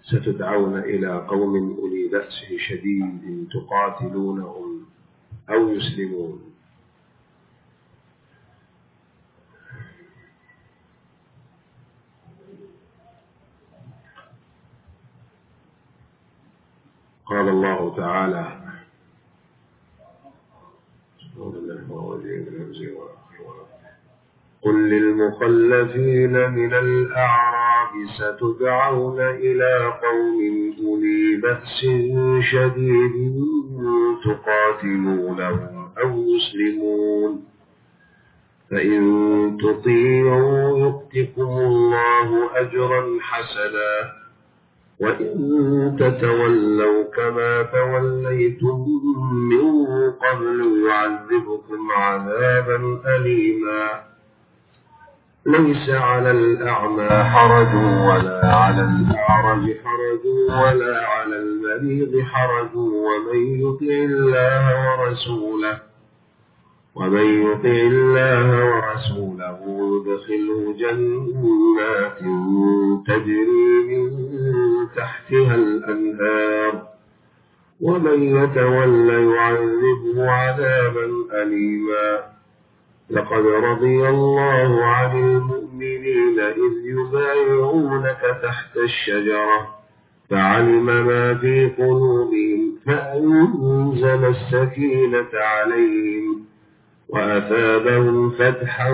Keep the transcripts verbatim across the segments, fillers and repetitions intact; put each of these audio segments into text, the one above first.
ستدعون إلى قوم أولي بأس شديد تقاتلونهم أو يسلمون. قال الله تعالى: قل للمخلفين من الأعراب ستدعون إلى قوم أولي بأس شديد تقاتلونهم أو يسلمون، فإن تطيعوا يؤتكم الله أجرا حسنا، وإن تتولوا كما توليتم من قبل يعذبكم عذابا أليما. ليس على الأعمى حرج ولا على الأعرج حرج ولا على المريض حرج، ومن يطع الله ورسوله ومن يطع الله ورسوله يدخله جنات تجري من تحتها الأنهار، ومن يتولى يعذبه عذابا أليما. لقد رضي الله عن المؤمنين إذ يبايعونك تحت الشجرة فعلم ما في قلوبهم فأنزل السكينة عليهم وأثابهم فتحا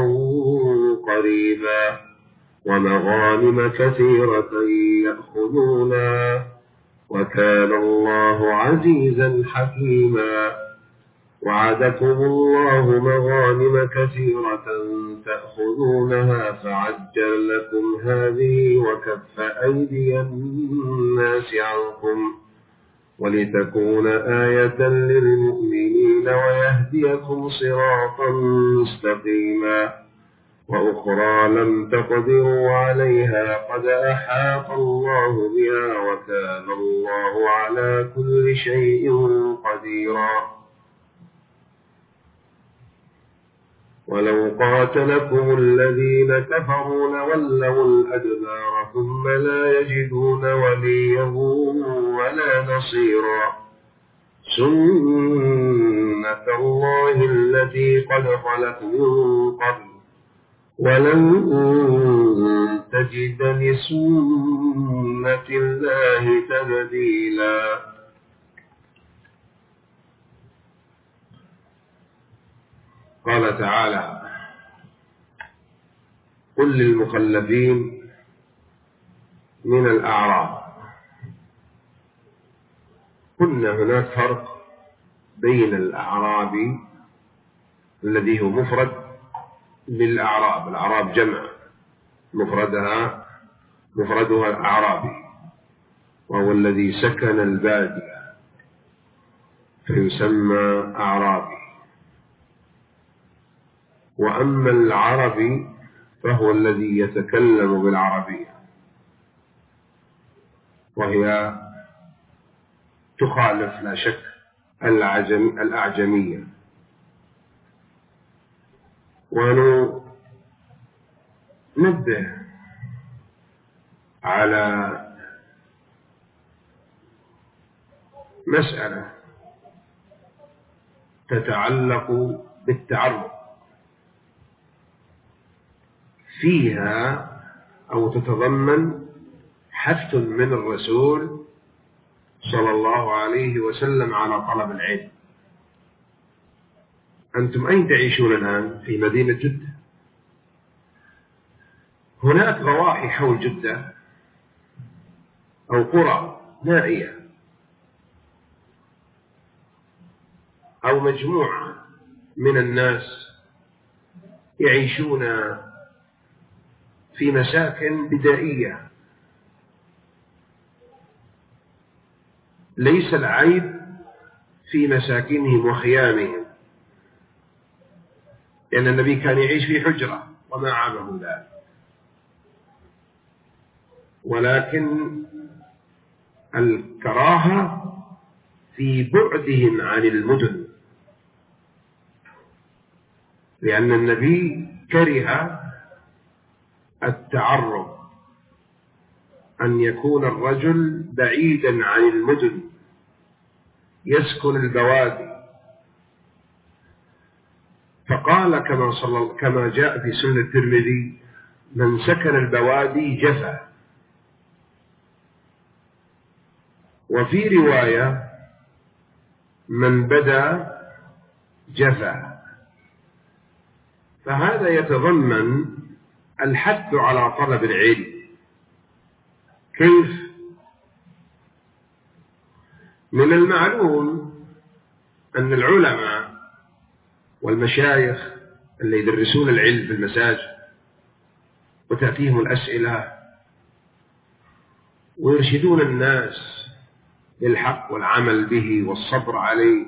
قريبا ومغانم كثيرة يأخذونها، وكان الله عزيزا حكيما. وعدكم الله مغانم كثيرة تأخذونها فعجل لكم هذه وكف أيدي الناس عنكم ولتكون آية للمؤمنين ويهديكم صراطا مستقيما. وأخرى لم تقدروا عليها قد أحاط الله بها وكان الله على كل شيء قديرا. ولو قاتلكم الذين كفروا لولوا الأدبار ثم لا يجدون وليا ولا نصيرا. سنة الله التي قد خلت من قبل ولن تجد لسنة الله تبديلا. قال تعالى: قل للمخلفين من الأعراب. قلنا هناك فرق بين الأعراب الذي هو مفرد للأعراب، الأعراب جمع مفردها مفردها الأعرابي وهو الذي سكن البادية فيسمى أعرابي. وأما العربي فهو الذي يتكلم بالعربية وهي تخالف لا شك العجم الأعجمية. وننبه على مسألة تتعلق بالتعرف فيها أو تتضمن حث من الرسول صلى الله عليه وسلم على طلب العلم. أنتم أين تعيشون الآن؟ في مدينة جدة. هناك ضواحي حول جدة أو قرى نائية أو مجموعة من الناس يعيشون في مساكن بدائية. ليس العيب في مساكنهم وخيامهم، لأن النبي كان يعيش في حجرة وما عابه ذلك، ولكن الكراهة في بعدهم عن المدن، لأن النبي كره التعرض أن يكون الرجل بعيدا عن المدن يسكن البوادي، فقال كما, صلى كما جاء في سنة الترمذي: من سكن البوادي جفا. وفي رواية: من بدا جفا. فهذا يتضمن الحث على طلب العلم. كيف؟ من المعلوم أن العلماء والمشايخ اللي يدرسون العلم في المساجد وتأتيهم الأسئلة ويرشدون الناس للحق والعمل به والصبر عليه،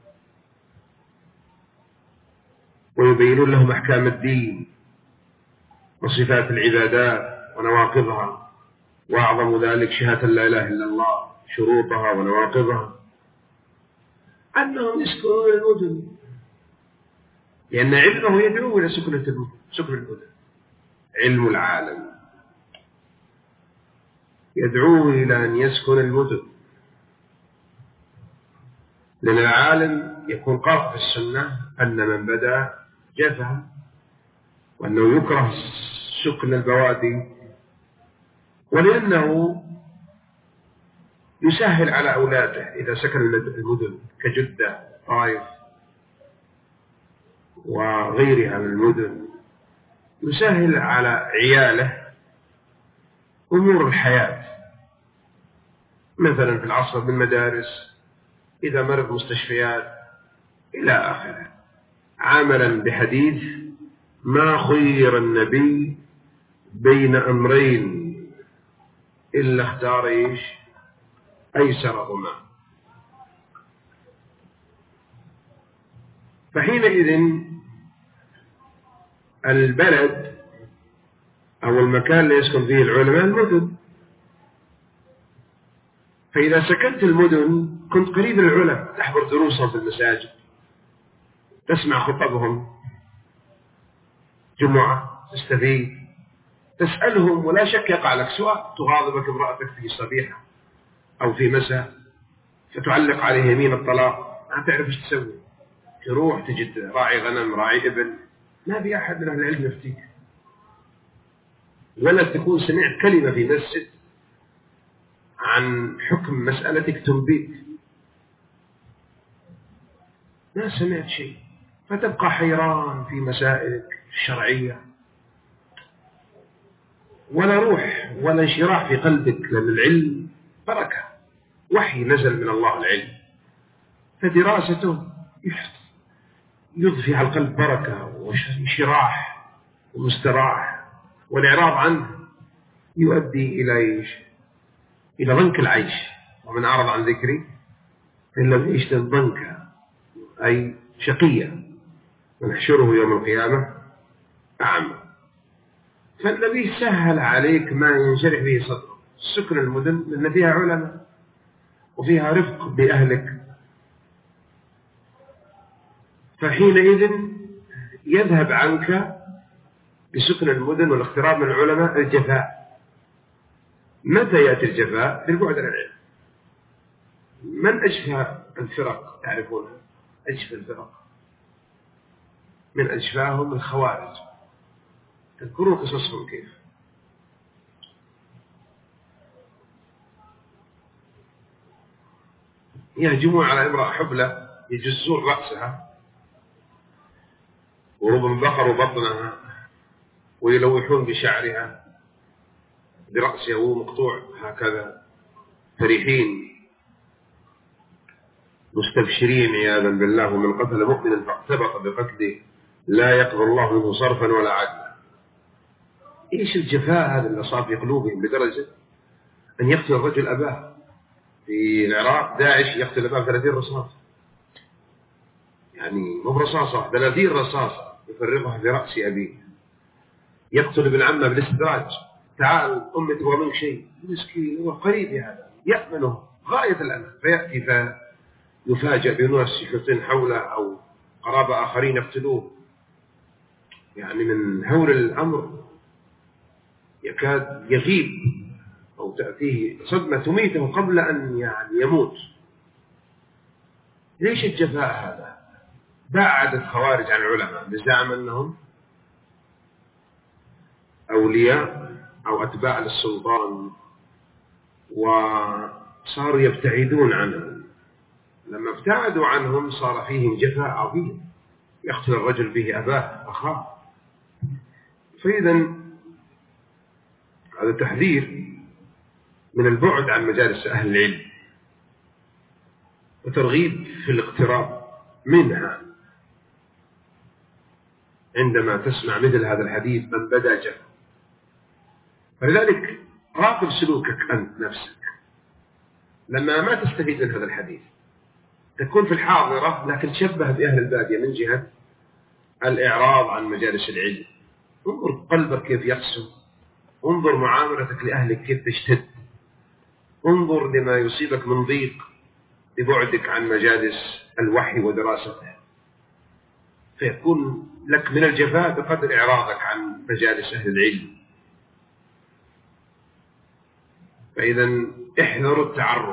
ويبينون لهم أحكام الدين وصفات العبادات ونواقضها، وأعظم ذلك شهادة لا إله إلا الله، شروطها ونواقضها، أنهم يسكنون المدن، لأن علمه يدعو إلى سكن المدن. علم العالم يدعو إلى أن يسكن المدن، لأن العالم يكون قاطع في السنة أن من بدا جفا، وأنه يكره سكن البوادي، ولأنه يسهل على أولاده إذا سكن المدن كجدة، طائف وغيرها من المدن، يسهل على عياله أمور الحياة، مثلا في العصر بالمدارس، إذا مرض مستشفيات إلى آخره، عملا بحديث: ما خير النبي بين أمرين إلا اختار إيش؟ أيسرهما. فحينئذ البلد أو المكان اللي يسكن فيه العلماء المدن، فإذا سكنت المدن كنت قريب العلماء، تحضر دروسهم في المساجد، تسمع خطبهم جمعة، تستفيد، تسألهم، ولا شك يقع لك سؤال، تغاضبك امرأتك في صبيحة أو في مساء فتعلق عليه يمين الطلاق، ما تعرف ايش تسوي، تروح تجد راعي غنم، راعي إبل، ما في أحد من أهل العلم يفتيك، ولا تكون سمعت كلمة في مسجد عن حكم مسألتك تنبيك، ما سمعت شيء، فتبقى حيران في مسائلك الشرعية، ولا روح ولا انشراح في قلبك، لأن العلم بركة، وحي نزل من الله العلم، فدراسته يضفي على القلب بركة وانشراح ومستراح، والإعراض عنه يؤدي إلى إيش؟ إلى ضنك العيش. ومن أعرض عن ذكري إن لم يعيش ضنكا، أي شقية، ونحشره يوم القيامة أعمى. فالنبي سهل عليك ما ينشرح به صدره، سكن المدن لأن فيها علماء وفيها رفق بأهلك، فحينئذ يذهب عنك بسكن المدن والاقتراب من العلماء الجفاء. متى يأتي الجفاء؟ بالبعد عن العلم. من أجفى الفرق تعرفونها؟ أجفى الفرق من أجفاهم الخوارج، تذكروا قصصهم كيف. يهجمون على امرأة حبلى، يجزون رأسها وربما بقروا بطنها ويلوحون بشعرها برأسها وهو مقطوع هكذا، فرحين مستبشرين عياذا بالله. ومن قتل مؤمنا فاقتبط بقتله لا يقضي الله منه صرفا ولا عدلا. ايش الجفاء هذا اللي صار في قلوبهم لدرجة ان يقتل الرجل اباه. في العراق داعش يقتل اباه ثلاثين رصاصة، يعني مو برصاصة، ثلاثين رصاصة يفرغها في رأس أبيه. يقتل ابن عمه بالاستدراج، تعال أمي تبغى منك شيء، مسكين هو قريب هذا يأمنه غاية الأمن، فيأتي فيفاجأ بناس يحطون حوله أو قرابة آخرين يقتلوه. يعني من هول الأمر يكاد يغيب أو تأتيه صدمة تميته قبل أن يعني يموت. ليش الجفاء هذا؟ بعد الخوارج عن العلماء بزعم أنهم أولياء أو أتباع للسلطان، وصاروا يبتعدون عنهم. لما ابتعدوا عنهم صار فيهم جفاء عظيم، يقتل الرجل به أباه أخاه. فإذا هذا تحذير من البعد عن مجالس أهل العلم، وترغيب في الاقتراب منها عندما تسمع مثل هذا الحديث من بدا جفا. فلذلك راقب سلوكك أنت نفسك لما ما تستفيد من هذا الحديث، تكون في الحاضرة لكن تشبه بأهل البادية من جهة الإعراض عن مجالس العلم. انظر قلبك كيف يقسو، انظر معاملتك لأهلك كيف تشتد، انظر لما يصيبك من ضيق ببعدك عن مجالس الوحي ودراسته، فيكون لك من الجفاء بقدر إعراضك عن مجالس أهل العلم. فإذا احذروا التعرض.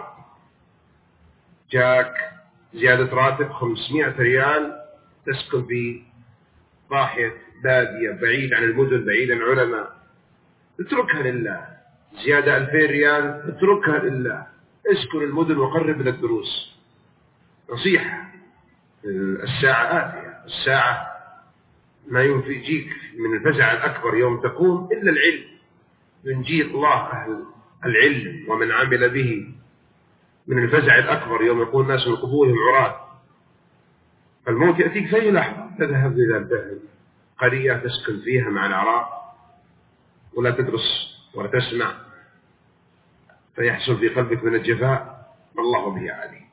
جاك زيادة راتب خمسمائة ريال، تسكن في ضاحية بادية بعيد عن المدن بعيد عن العلماء، اتركها لله. زيادة ألفين ريال، اتركها لله. اسكن المدن وقرب من الدروس. نصيحة، الساعة آتية، الساعة ما ينجيك من الفزع الأكبر يوم تقوم إلا العلم. ينجي الله أهل العلم ومن عمل به من الفزع الأكبر يوم يقول الناس من قبورهم عراة. فالموت يأتيك في أي لحظة. تذهب إلى قرية تسكن فيها مع العراء ولا تدرس ولا تسمع، فيحصل في قلبك من الجفاء ما الله به عليه.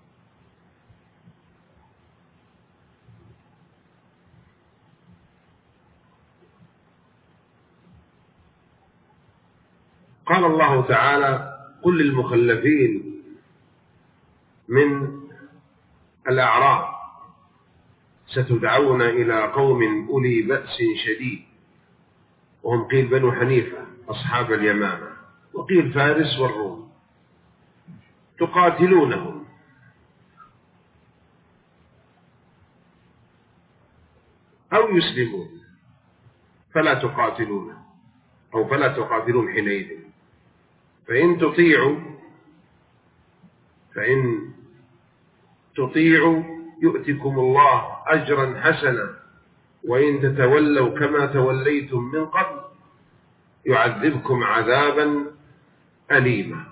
قال الله تعالى: قل للمخلفين من الأعراب ستدعون إلى قوم أولي بأس شديد، وهم قيل بنو حنيفة أصحاب اليمامة، وقيل فارس والروم، تقاتلونهم أو يسلمون فلا تقاتلون أو فلا تقاتلون حينئذ، فإن تطيعوا فإن تطيعوا يؤتكم الله أجرا حسنا، وإن تتولوا كما توليتم من قبل يعذبكم عذابا أليما.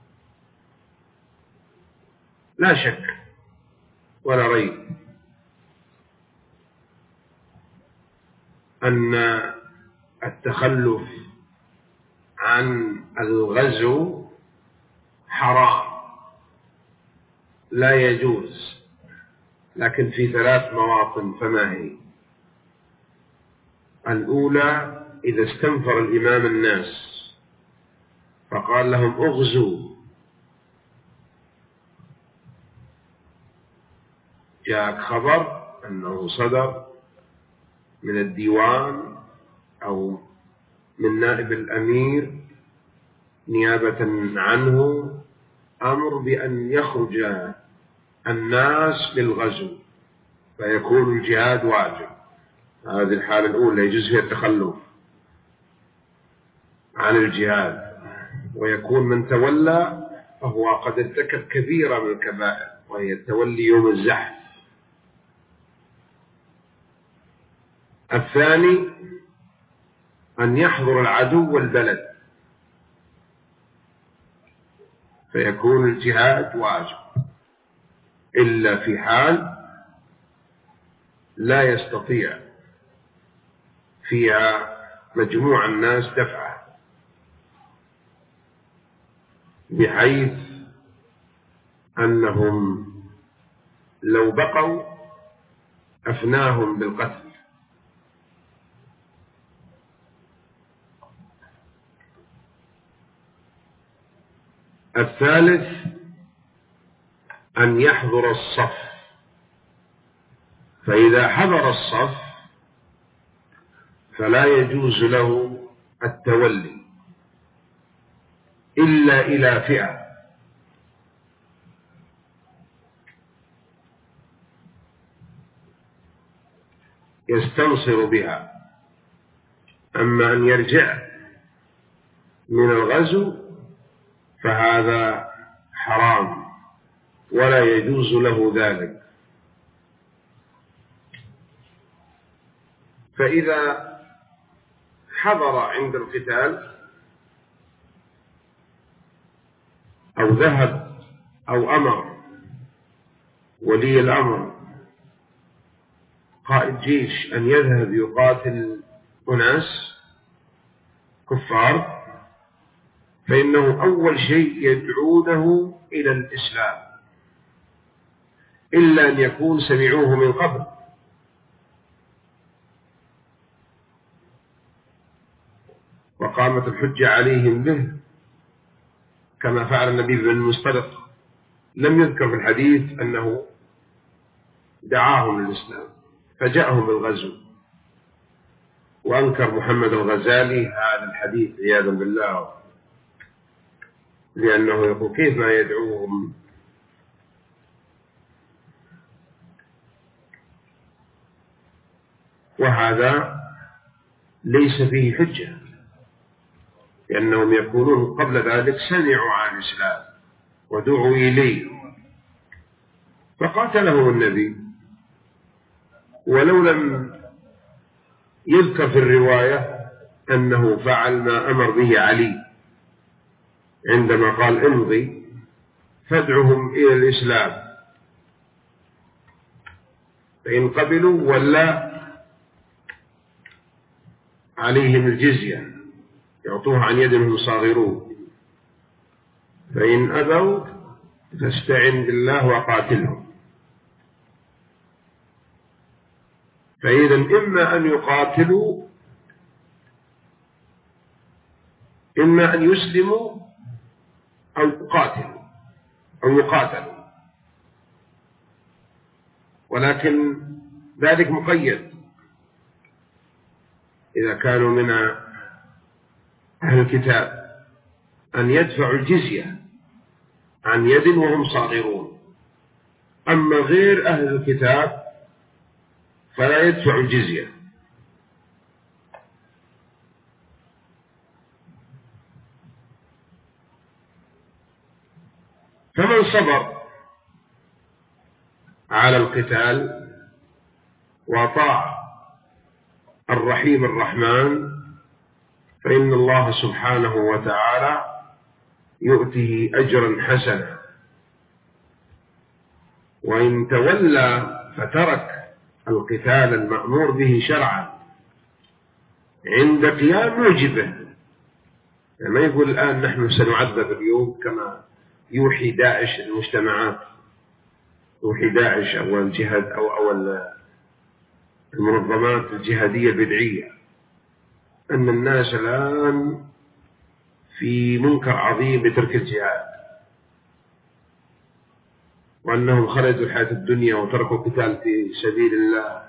لا شك ولا ريب أن التخلف عن الغزو حرام لا يجوز، لكن في ثلاث مواطن. فما هي؟ الأولى: إذا استنفر الإمام الناس فقال لهم اغزوا، جاءك خبر أنه صدر من الديوان أو من نائب الأمير نيابة عنه أمر بأن يخرج الناس للغزو، فيكون الجهاد واجب. هذه الحالة الأولى يجوز فيها التخلف عن الجهاد، ويكون من تولى فهو قد ارتكب كبيرة من الكبائر، وهي التولي يوم الزحف. الثاني: أن يحضر العدو البلد، فيكون الجهاد واجب، إلا في حال لا يستطيع فيها مجموع الناس دفعه، بحيث أنهم لو بقوا أفناهم بالقتل. الثالث: أن يحضر الصف، فإذا حضر الصف فلا يجوز له التولي إلا إلى فئة يستنصر بها. أما أن يرجع من الغزو فهذا حرام ولا يجوز له ذلك. فإذا حضر عند القتال أو ذهب أو أمر ولي الأمر قائد جيش أن يذهب يقاتل أناس كفار، فإنه أول شيء يدعونه إلى الإسلام إلا أن يكون سمعوه من قبل، وقامت الحجة عليهم به كما فعل النبي بن المصطلق. لم يذكر في الحديث أنه دعاهم للإسلام فجاءهم بالغزو، وأنكر محمد الغزالي هذا الحديث عياذا بالله، لأنه يقول كيف ما يدعوهم. وهذا ليس فيه حجة، لأنهم يكونون قبل ذلك سمعوا عن الإسلام ودعوا إليه فقاتلهم النبي. ولو لم يذكر في الرواية أنه فعل ما أمر به علي عندما قال امضي فادعهم إلى الإسلام، فإن قبلوا ولا عليهم الجزية يعطوها عن يد هم صاغرون، فإن أبوا فاستعن بالله وقاتلهم. فإذا إما أن يقاتلوا إما أن يسلموا أو يقاتلوا أو يقاتلوا، ولكن ذلك مقيد إذا كانوا من أهل الكتاب أن يدفعوا الجزية عن يد وهم صاغرون. أما غير أهل الكتاب فلا يدفعوا الجزية. فمن صبر على القتال وطاع الرحيم الرحمن فإن الله سبحانه وتعالى يؤتيه أجرا حسنا. وإن تولى فترك القتال المأمور به شرعا عند قيام موجبه، يعني ما يقول الآن نحن سنعذب اليوم كما يوحي داعش المجتمعات، يوحي داعش أو الجهاد أو أو المنظمات الجهادية البدعية أن الناس الآن في منكر عظيم بترك الجهاد، وأنهم خرجوا الحياة الدنيا وتركوا القتال في سبيل الله.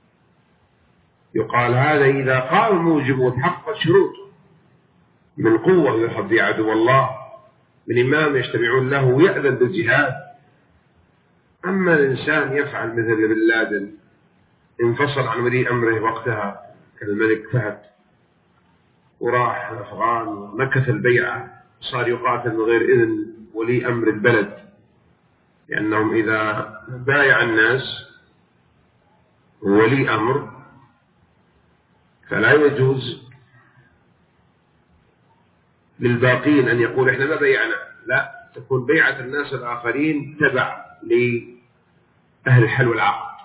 يقال هذا إذا قام موجب وتحقق شروطه من قوة يرحب به عدو الله، من إمام يجتمعون له ويأذن بالجهاد. أما الإنسان يفعل مثل بن لادن انفصل عن ولي أمره وقتها كالملك فهد وراح الأفغان ومكث البيعة، صار يقاتل من غير إذن ولي أمر البلد، لأنهم إذا بايع الناس ولي أمر فلا يجوز للباقين أن يقول إحنا ما بيعنا، لا، تكون بيعة الناس الآخرين تبع لأهل الحل والعقد.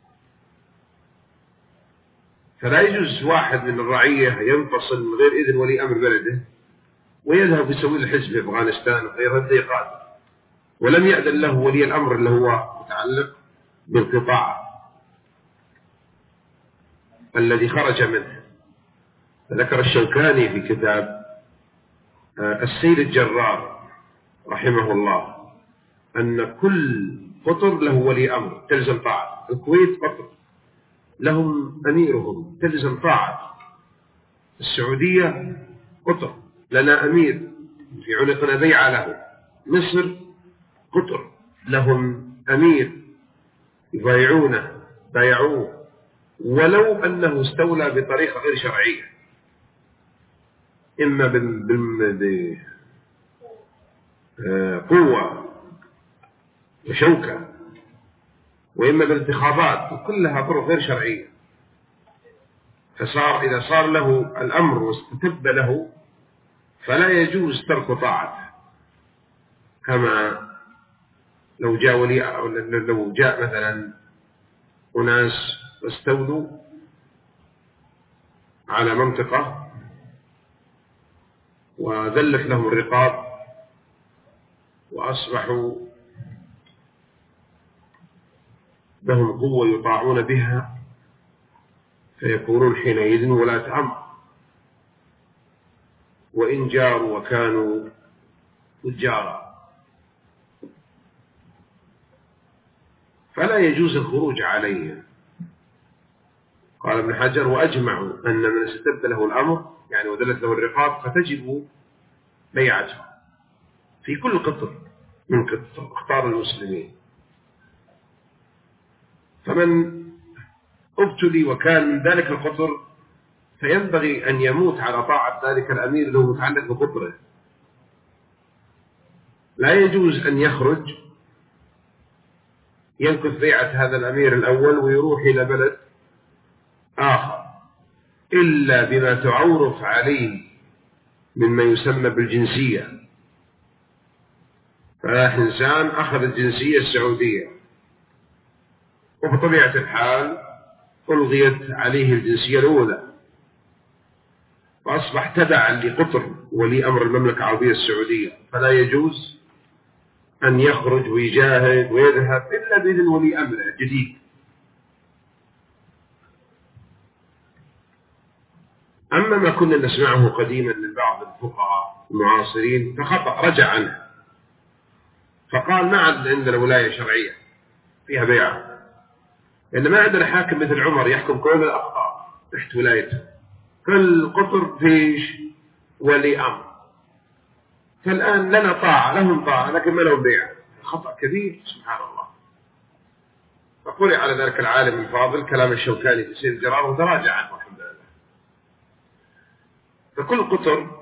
فلا يجوز واحد من الرعية ينفصل من غير إذن ولي أمر بلده ويذهب يسوي الحزب في أفغانستان وغير هذا يقاتل، ولم يأذن له ولي الأمر اللي هو متعلق بالقطاع الذي خرج منه. ذكر الشوكاني في كتاب السيل الجرار رحمه الله أن كل قطر له ولي أمر تلزم طاعة. الكويت قطر لهم أميرهم تلزم طاعة، السعودية قطر لنا أمير في عنقنا بيعة له. مصر قطر لهم أمير يبايعونه بايعوه ولو أنه استولى بطريقة غير شرعية، إما بقوة وشوكة وإما بالانتخابات، وكلها طرق غير شرعية. فصار إذا صار له الأمر واستتب له فلا يجوز ترك طاعته، كما لو جاء ولي لو جاء مثلا أناس واستولوا على منطقة وذلت لهم الرقاب وأصبحوا لهم قوة يطاعون بها، فيكونون حينئذ ولاة أمر، وإن جاروا وكانوا تجارا. فلا يجوز الخروج عليهم. قال ابن حجر: وأجمعوا أن من استتب له الأمر يعني ودلت له الرقاب فتجب بيعته في كل قطر من قطار المسلمين. فمن ابتلي وكان من ذلك القطر فينبغي أن يموت على طاعة ذلك الأمير لو متعلق بقطره. لا يجوز أن يخرج ينكث بيعة هذا الأمير الأول ويروح إلى بلد آخر إلا بما تعرف عليه مما يسمى بالجنسية. فإنسان أخذ الجنسية السعودية وبطبيعة الحال ألغيت عليه الجنسية الأولى وأصبح تبعا لقطر ولي أمر المملكة العربية السعودية، فلا يجوز أن يخرج ويجاهد ويذهب إلا بإذن ولي أمره الجديد. أما ما كنا نسمعه قديما من بعض الفقهاء المعاصرين فخطأ، رجع عنه فقال: ما عاد عندنا ولاية شرعية فيها بيعة، لأن ما عندنا حاكم مثل عمر يحكم كل الأقطار تحت ولايته، كل قطر فيش ولي أمر، فالآن لنا طاعة لهم طاعة لكن ما لهم بيعة. خطأ كبير سبحان الله. فقرئ على ذلك العالم الفاضل كلام الشوكاني في سير الجرار وتراجع عنه الحمد لله. فكل قطر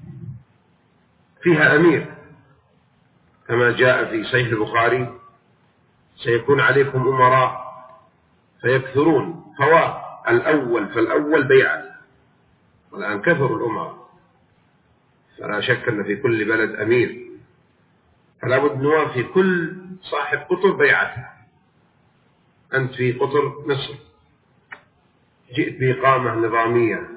فيها أمير كما جاء في صحيح البخاري: سيكون عليكم أمراء فيكثرون فوا الأول فالأول بيعة، والآن كثروا الأمراء، فلا شك أن في كل بلد أمير، فلا بد نوافي كل صاحب قطر بيعته. أنت في قطر مصر جئت بإقامة نظامية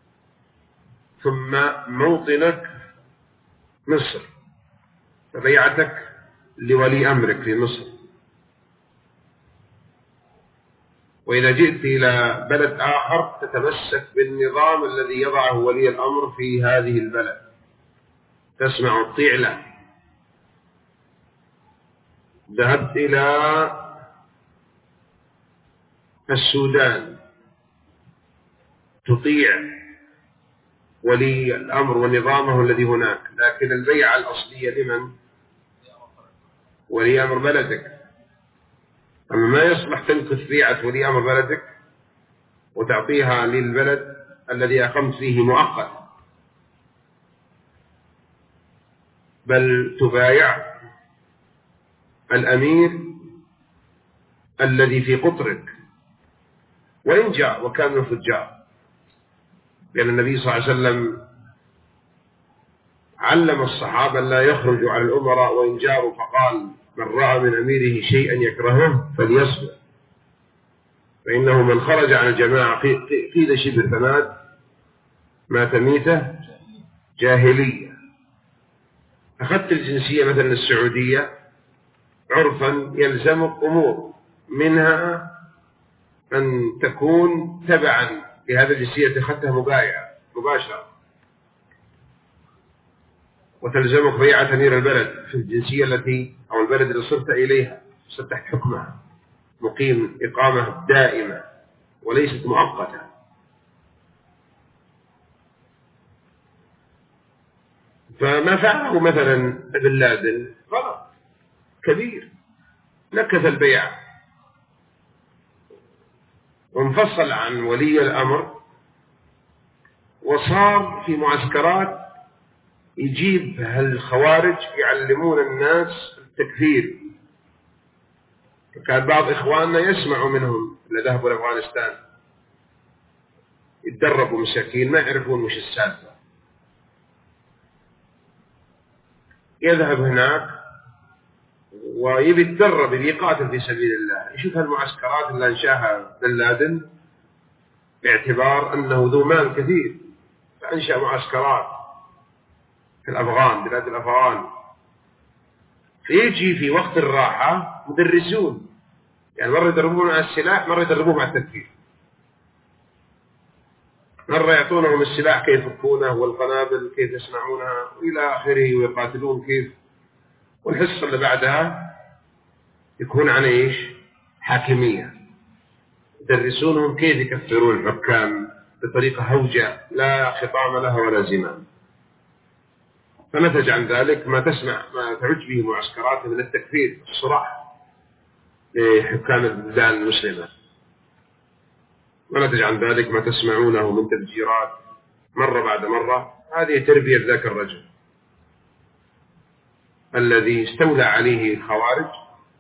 ثم موطنك مصر، فبيعتك لولي أمرك في مصر. وإذا جئت إلى بلد آخر تتمسك بالنظام الذي يضعه ولي الأمر في هذه البلد، تسمع وتطيع له. ذهبت إلى السودان تطيع ولي الأمر ونظامه الذي هناك، لكن البيعة الأصلية لمن؟ ولي أمر بلدك. أما ما يصلح تنكث بيعة ولي أمر بلدك وتعطيها للبلد الذي أقمت فيه مؤقت، بل تبايع الأمير الذي في قطرك وإن جاء وكان من الفجار، لأن النبي صلى الله عليه وسلم علم الصحابة لا يخرجوا على الأمراء وإن جاروا، فقال: من رأى من أميره شيئا يكرهه فليصبر، فإنه من خرج عن الجماعة قيل شبر فمات مات ميتة جاهلية. أخذت الجنسية مثلا السعودية، عرفا يلزمك أمور، منها أن تكون تبعا لهذا الجنسية أخذتها مبايعة مباشرة، وتلزمك بيعة أمير البلد في الجنسية التي أو البلد اللي صرت إليها، صرت تحت حكمها، مقيم إقامة دائمة وليست مؤقتة. فما فعله مثلا ابن لادن غلط كبير، نكث البيع وانفصل عن ولي الأمر، وصار في معسكرات يجيب هالخوارج يعلمون الناس التكفير. كان بعض إخواننا يسمعوا منهم اللي ذهبوا لأفغانستان يتدربوا مساكين ما يعرفون مش السالفة، يذهب هناك ويبي يتدرب يبي يقاتل في سبيل الله، يشوف هالمعسكرات اللي أنشاها بن لادن باعتبار أنه ذو مال كثير، فأنشأ معسكرات في الأفغان بلاد الأفغان. فيجي في وقت الراحة مدرسون، يعني مرة يدربون على السلاح، مرة يدربون على التفكير، مرة يعطونهم السلاح كيف يفكونه والقنابل كيف يصنعونها وإلى آخره ويقاتلون كيف، والحصة اللي بعدها يكون عن إيش؟ حاكمية، يدرسونهم كيف يكفرون الحكام بطريقة هوجة لا خطام لها ولا زمام. فنتج عن ذلك ما تسمع ما تعج به معسكرات من التكفير الصراح لحكام البلدان المسلمة، ونتج عن ذلك ما تسمعونه من تفجيرات مرة بعد مرة. هذه تربية ذاك الرجل الذي استولى عليه الخوارج،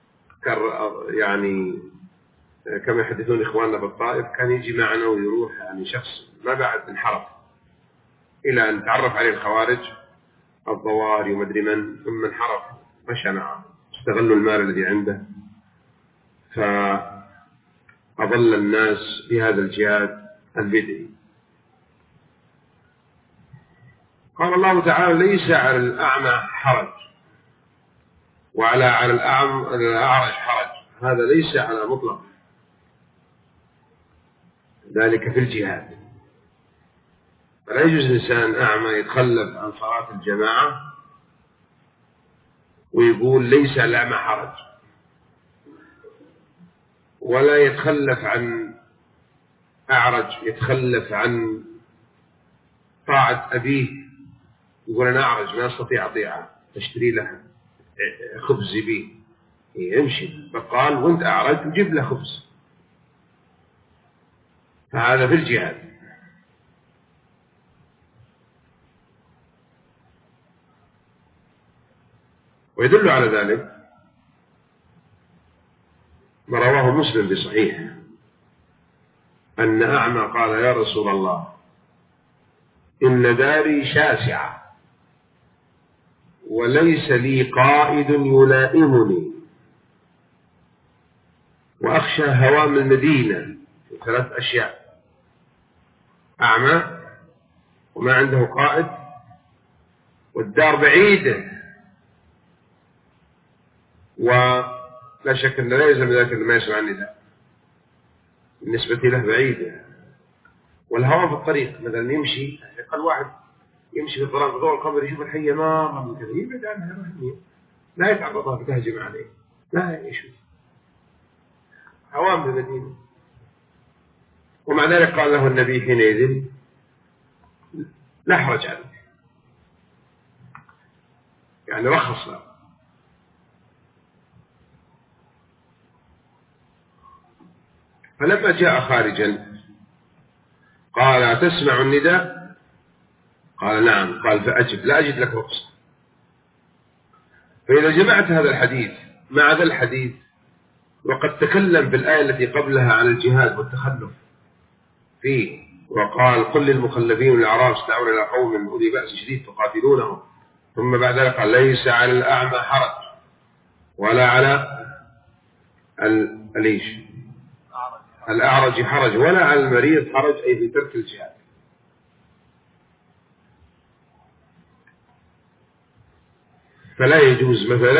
يعني كما يحدثون إخواننا بالطائف كان يجي معنا ويروح، يعني شخص ما بعد انحرف إلى أن تعرف عليه الخوارج الضواري ومدري من، ثم انحرف مشى معه، استغلوا المال الذي عنده، فأضل الناس بهذا الجهاد البدعي. قال الله تعالى: ليس على الأعمى حرج وعلى على الأعرج حرج. هذا ليس على مطلق، ذلك في الجهاد. فلا يجوز الإنسان أعمى يتخلف عن صلاة الجماعة ويقول ليس على الأعمى حرج، ولا يتخلف عن أعرج يتخلف عن طاعة أبيه يقول أنا أعرج ما أستطيع أطيعه أشتري له خبز بيه، يمشي بقال وانت أعرج وجيب له خبز. فهذا في الجهاد. ويدل على ذلك ما رواه مسلم بصحيح أن أعمى قال: يا رسول الله، إن داري شاسعة وليس لي قائد يلائمني وأخشى هوام المدينة. ثلاث أشياء: أعمى وما عنده قائد والدار بعيدة، ولا شك أن لا يلزم ذلك ما يسمع النداء بالنسبة له بعيدة، والهواء في الطريق مثلا يمشي قال واحد يمشي في الظلام في ضوء القمر يشوف الحية مرة من كذا يبعد عنها لا يتعرضها بتهجم عليه، لا يشوف هوام بالمدينة. ومع ذلك قال له النبي حينئذ: لا حرج عنك، يعني رخص له. فلما جاء خارجا قال: تسمع النداء؟ قال: نعم. قال: فأجب، لا أجد لك رخصة. فإذا جمعت هذا الحديث مع ذا الحديث، وقد تكلم بالآية التي قبلها عن الجهاد والتخلف فيه، وقال: قل للمخلفين والأعراب استدعون إلى قوم أولي بأس شديد تقاتلونهم، ثم بعد ذلك قال: ليس على الأعمى حرج ولا على الإيش الأعرج حرج ولا على المريض حرج، أي في ترك الجهاد. فلا يجوز مثلا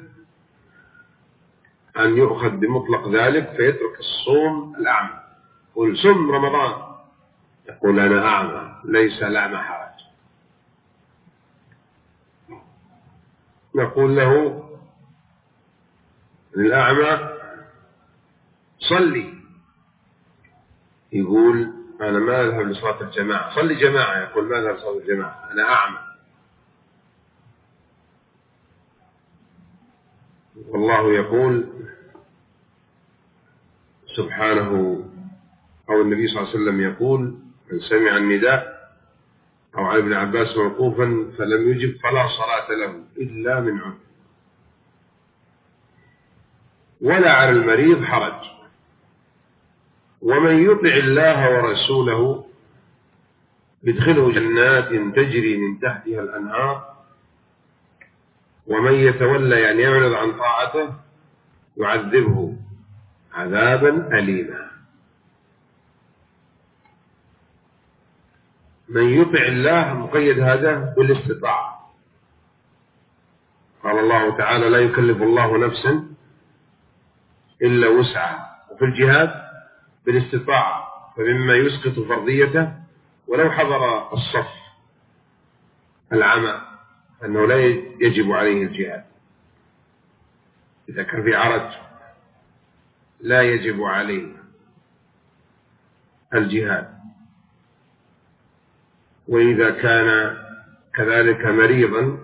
أن يؤخذ بمطلق ذلك فيترك الصوم الأعمى، قل صم رمضان يقول أنا أعمى، ليس الأعمى حرج. نقول له الأعمى صلي، يقول أنا ما أذهب لصلاة الجماعة. صلي جماعة، يقول ما أذهب لصلاة الجماعة أنا أعمى. والله يقول سبحانه، أو النبي صلى الله عليه وسلم يقول: من سمع النداء، أو عن ابن عباس موقوفا: فلم يجب فلا صلاة له إلا من عذر، ولا على المريض حرج. ومن يطع الله ورسوله يدخله جنات تجري من تحتها الأنهار، ومن يتولى يعني يعرض عن طاعته يعذبه عذابا أليما. من يطع الله مقيد هذا بالاستطاعة. قال الله تعالى: لا يكلف الله نفسا إلا وسعها. وفي الجهاد بالاستطاعة، فمما يسقط فرضيته ولو حضر الصف العمى أنه لا يجب عليه الجهاد. إذا كان في عرج لا يجب عليه الجهاد. وإذا كان كذلك مريضا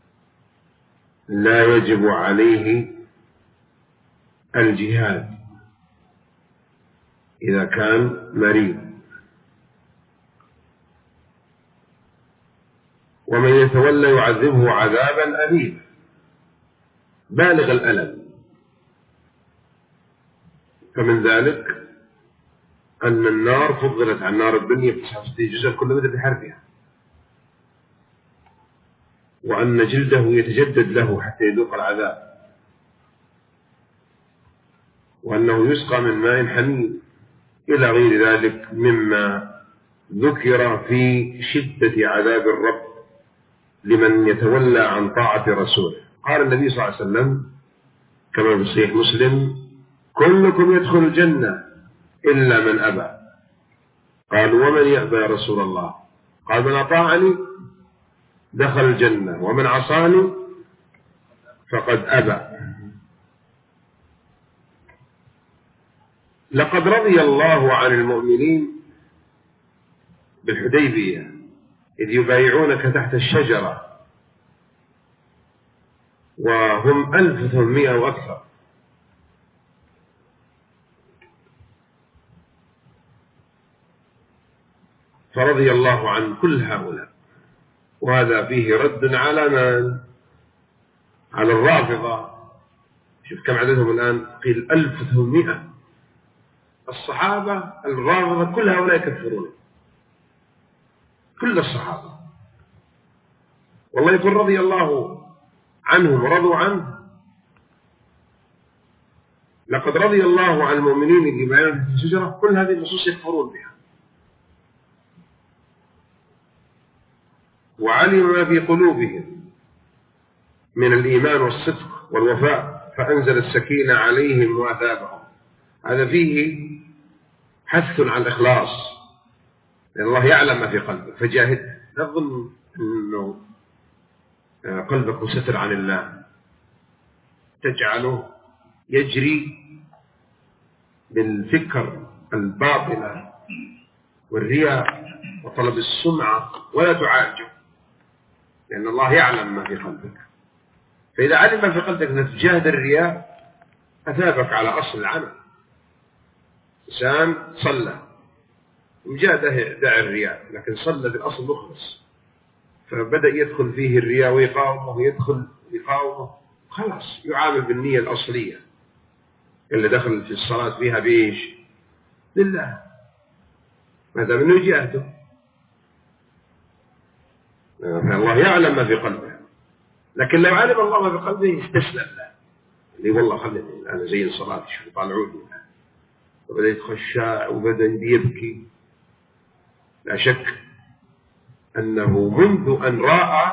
لا يجب عليه الجهاد إذا كان مريض. ومن يتولى يعذبه عذابا أليما بالغ الألم. فمن ذلك أن النار فضلت عن نار الدنيا بتسعة وستين جزء كل مدة بحربها، وأن جلده يتجدد له حتى يذوق العذاب، وأنه يسقى من ماء حميم إلى غير ذلك مما ذكر في شدة عذاب الرب لمن يتولى عن طاعة رسوله. قال النبي صلى الله عليه وسلم كما في صحيح مسلم: كلكم يدخل الجنة إلا من أبى. قالوا: ومن يأبى يا رسول الله؟ قال: من أطاعني دخل الجنة، ومن عصاني فقد أبى. لقد رضي الله عن المؤمنين بالحديبية إذ يبايعونك تحت الشجرة وهم ألف وثمانمائة وأكثر، فرضي الله عن كل هؤلاء. وهذا فيه رد على من؟ على الرافضة. شوف كم عددهم الآن، قيل ألف وثمانمائة. الصحابة الرافضة كل هؤلاء يكفرون، كل الصحابة. والله يقول رضي الله عنهم ورضوا عنه. لقد رضي الله عن المؤمنين إذ يبايعونك تحت الشجرة، كل هذه النصوص يكفرون بها. وعلم ما في قلوبهم من الإيمان والصدق والوفاء فأنزل السكينة عليهم وأثابهم. هذا فيه حث على الإخلاص، لأن الله يعلم ما في قلبك فجاهد. لا تظن أنه قلبك مستر عن الله تجعله يجري بالفكر الباطلة والرياء وطلب السمعة، ولا تعالجه، لأن الله يعلم ما في قلبك. فإذا علم ما في قلبك أنك تجاهد الرياء أثابك على أصل العمل. إنسان صلى وجاهد داعي الرياء، لكن صلى بالأصل مخلص، فبدأ يدخل فيه الرياء ويقاومه ويدخل يقاومه، خلاص يعامل بالنية الأصلية اللي دخل في الصلاة فيها بإيش؟ لله، ما دام إنه يجاهده. الله يعلم ما في قلبه، لكن لو علم الله ما في قلبه استسلم له، اللي والله خلني أنا زي الصلاة شوف طالعوني، وبدأ يتخشى وبدأ يبكي. لا شك أنه منذ أن رأى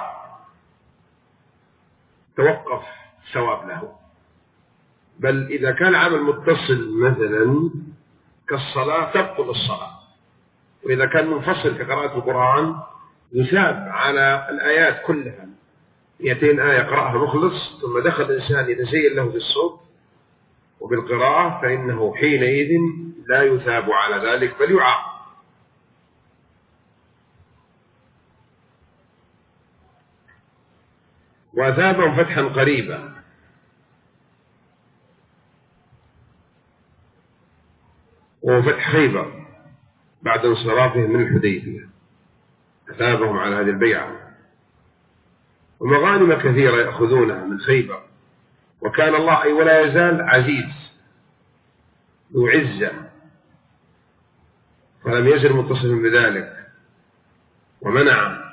توقف ثواب له. بل إذا كان عمل متصل مثلا كالصلاة تبطل الصلاة، وإذا كان منفصل كقراءة القرآن يثاب على الآيات كلها. مئتين آية قرأها مخلص ثم دخل الإنسان يتزين له بالصوت وبالقراءة، فإنه حينئذ لا يثاب على ذلك بل يعاقب. وأثابهم فتحا قريبا. وفتح خيبر بعد انصرافهم من الحديبية، أثابهم على هذه البيعة، ومغانم كثيرة يأخذونها من خيبر. وكان الله أي ولا يزال عزيز ذو عزة، فلم يزل متصفا بذلك ومنع،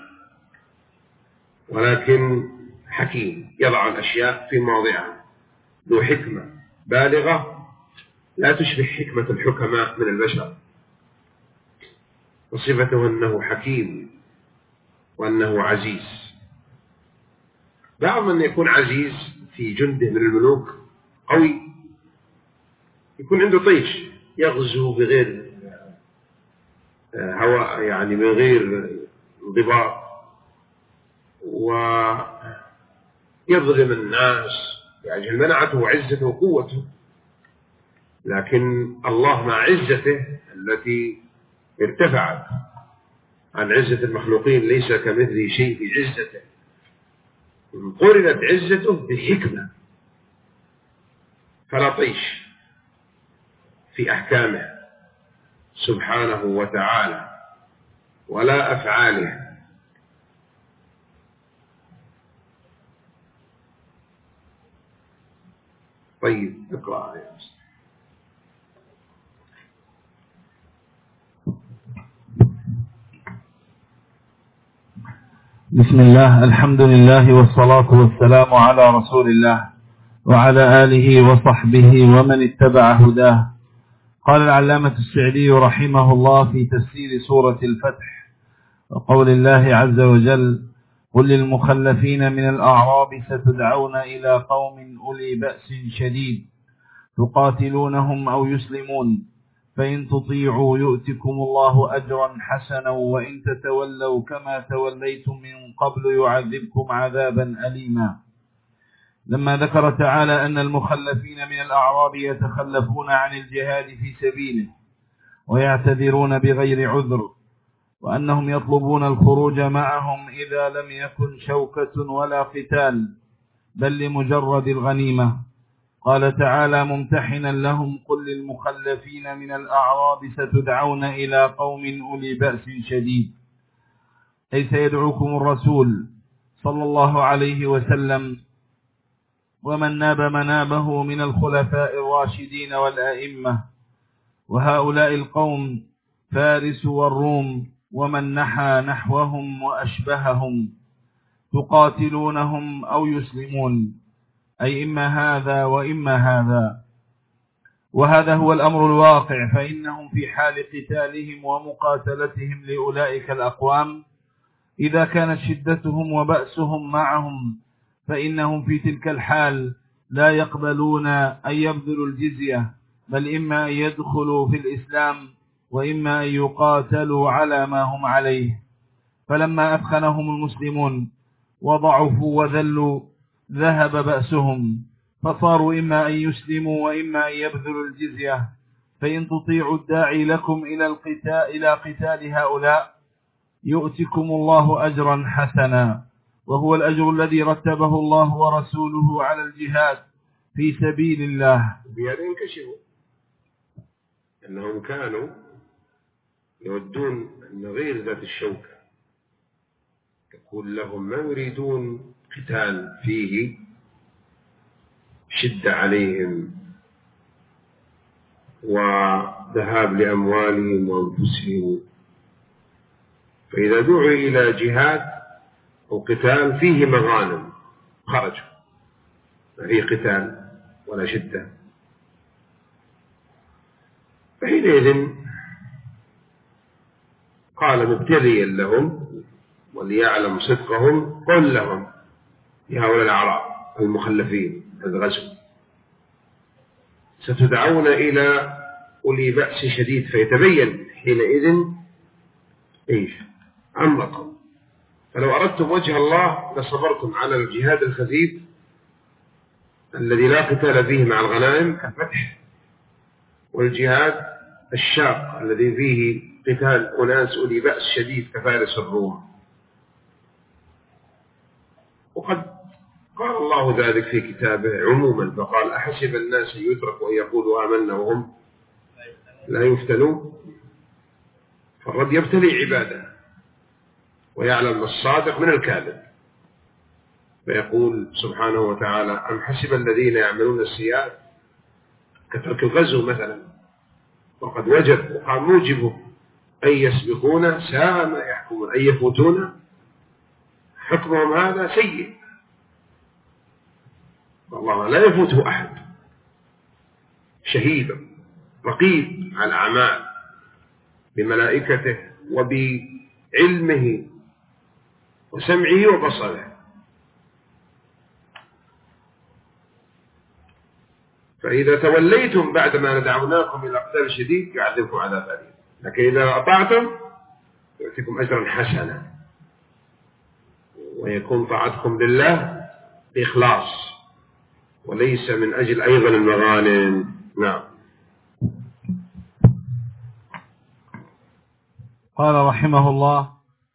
ولكن حكيم يضع الأشياء في مواضعها، ذو حكمة بالغة لا تشبه حكمة الحكماء من البشر، وصفته أنه حكيم وأنه عزيز. بعض من يكون عزيز في جنده من الملوك قوي، يكون عنده طيش يغزو بغير هواء، يعني من غير انضباط، ويظلم الناس يعني منعته وعزته وقوته. لكن الله مع عزته التي ارتفعت عن عزة المخلوقين، ليس كمثله شيء في عزته، قرنت عزته بحكمة، فلا طيش في أحكامه سبحانه وتعالى ولا أفعاله. طيب اقرأ يا أستاذ. بسم الله، الحمد لله والصلاة والسلام على رسول الله وعلى آله وصحبه ومن اتبع هداه. قال العلامة السعدي رحمه الله في تفسير سورة الفتح وقول الله عز وجل: قل للمخلفين من الأعراب ستدعون إلى قوم أولي بأس شديد تقاتلونهم أو يسلمون، فإن تطيعوا يؤتكم الله أجرا حسنا، وإن تتولوا كما توليتم من قبل يعذبكم عذابا أليما. لما ذكر تعالى أن المخلفين من الأعراب يتخلفون عن الجهاد في سبيله ويعتذرون بغير عذر، وأنهم يطلبون الخروج معهم إذا لم يكن شوكة ولا قتال بل لمجرد الغنيمة، قال تعالى ممتحنا لهم: قل للمخلفين من الأعراب ستدعون إلى قوم أولي بأس شديد، أي سيدعوكم الرسول صلى الله عليه وسلم ومن ناب منابه من الخلفاء الراشدين والأئمة، وهؤلاء القوم فارس والروم ومن نحى نحوهم وأشبههم، تقاتلونهم أو يسلمون، أي إما هذا وإما هذا. وهذا هو الأمر الواقع، فإنهم في حال قتالهم ومقاتلتهم لأولئك الأقوام إذا كانت شدتهم وبأسهم معهم، فإنهم في تلك الحال لا يقبلون أن يبذلوا الجزية، بل إما أن يدخلوا في الإسلام وإما أن يقاتلوا على ما هم عليه. فلما أثخنهم المسلمون وضعفوا وذلوا ذهب بأسهم، فصاروا إما أن يسلموا وإما أن يبذلوا الجزية. فإن تطيعوا الداعي لكم إلى القتال إلى قتال هؤلاء يؤتكم الله أجرا حسنا، وهو الأجر الذي رتبه الله ورسوله على الجهاد في سبيل الله. بهذا ينكشفوا أنهم كانوا يودون أن غير ذات الشوكة تقول لهم ما يريدون قتال فيه شدة عليهم وذهاب لأموالهم وأنفسهم، فإذا دعوا إلى جهاد أو قتال فيه مغانم خرجوا، ما فيه قتال ولا شدة. فحينئذ قال مبتليا لهم وليعلم صدقهم: قل لهم لهؤلاء الأعراب المخلفين الغزو ستدعون إلى أولي بأس شديد، فيتبين حينئذ إيش أمركم، فلو أردتم وجه الله لصبرتم على الجهاد الخفيف الذي لا قتال فيه مع الغنائم كالفتح، والجهاد الشاق الذي فيه قتال أناس أولي بأس شديد كفارس الروم. وقد قال الله ذلك في كتابه عموما، فقال: أحسب الناس يتركوا أن يقولوا آمنا وهم لا يفتنون. فالرب يبتلي عباده ويعلم الصادق من الكاذب، فيقول سبحانه وتعالى: أم حسب الذين يعملون السيئات كترك الغزو مثلا وقد وجب وقال موجبه أن يسبقون ساء ما يحكمون، أن يفوتون حكمهم هذا سيء، والله لا يفوته أحد، شهيد رقيب على الأعمال بملائكته وبعلمه وسمعه وبصره. فإذا توليتم بعدما ندعوناكم إلى قتال شديد يعذبكم عذاب أليم، لكن إذا أطعتم يؤتكم أجرا حسنا ويكون طاعتكم لله بإخلاص وليس من أجل أيضا المغانم. نعم. قال رحمه الله: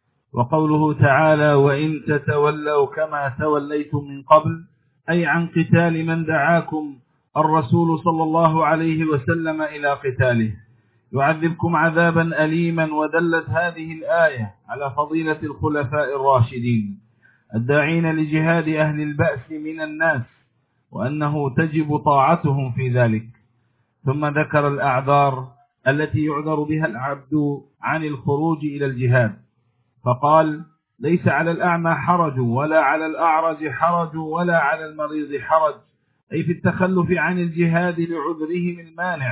وقوله تعالى: وإن تتولوا كما توليتم من قبل، أي عن قتال من دعاكم الرسول صلى الله عليه وسلم إلى قتاله، يعذبكم عذابا أليما. ودلت هذه الآية على فضيلة الخلفاء الراشدين الداعين لجهاد أهل البأس من الناس، وأنه تجب طاعتهم في ذلك. ثم ذكر الأعذار التي يعذر بها العبد عن الخروج إلى الجهاد، فقال: ليس على الأعمى حرج ولا على الأعرج حرج ولا على المريض حرج، أي في التخلف عن الجهاد لعذرهم المانع